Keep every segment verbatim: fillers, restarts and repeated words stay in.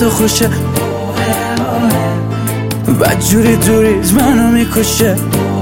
تو خوشه، بدجوری دوریز منو میکشه.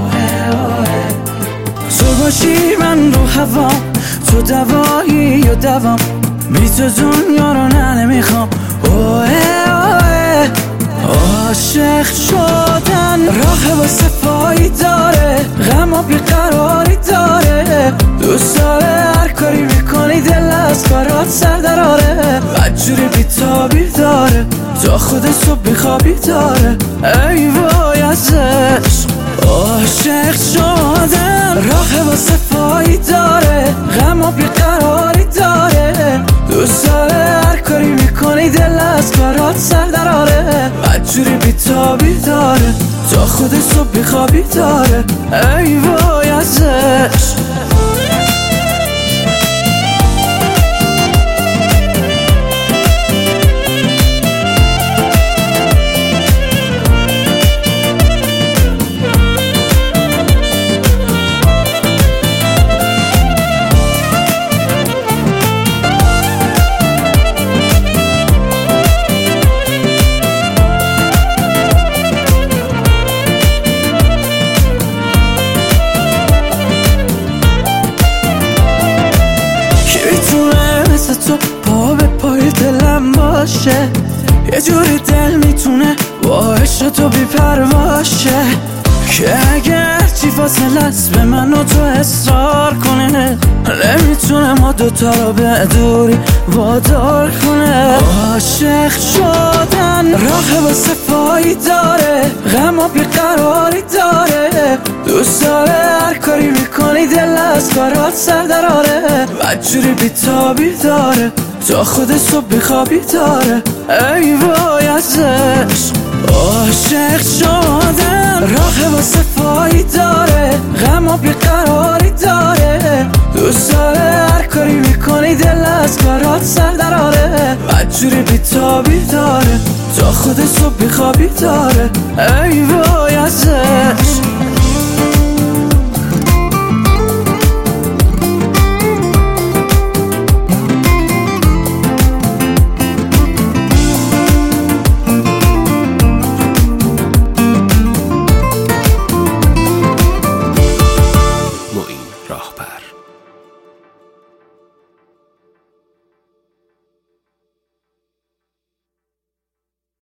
تو باشی من رو هوا، تو دوایی یا دوام، بی تو دنیا رو نه نمیخوام. اوه اوه عاشق شدن راه واسه پایی داره، غم و بیقراری داره. دوست داره هر کاری میکنی دل از کارات سر دراره، بدجوری بیتابی داره تا خود صبح بیخوابی داره. ای وای از عشق عاشق شدن راه واسه پایی داره، غم و بیقراری داره. دوست داره هر کاری میکنی دل از کارات سر دراره، بدجوری بیتابی داره تا خود صبح بیخوابی داره. ای وای از عشق. تو پا به پای دلم باشه، یه جوری دل میتونه با عشق تو بی پرواشه، که اگر چی فاصله است به من و تو اصرار کنه، نمیتونه ما دوتا رو به دوری وادار کنه. عاشق شدن راه واسه پایی داره، غم و بیقراری داره. دوست داره هر کاری میکنی دل از کارات سر دراره، بدجوری بیتابی داره تا خود صبح بیخوابی داره. ای وای از عشق عاشق شدن راه واسه پایی داره، غم و بیقراری داره. دوست داره هر کاری میکنی دل از کارات سر دراره، بدجوری بیتابی داره تا خود صبح بیخوابی داره. ای وای از عشق.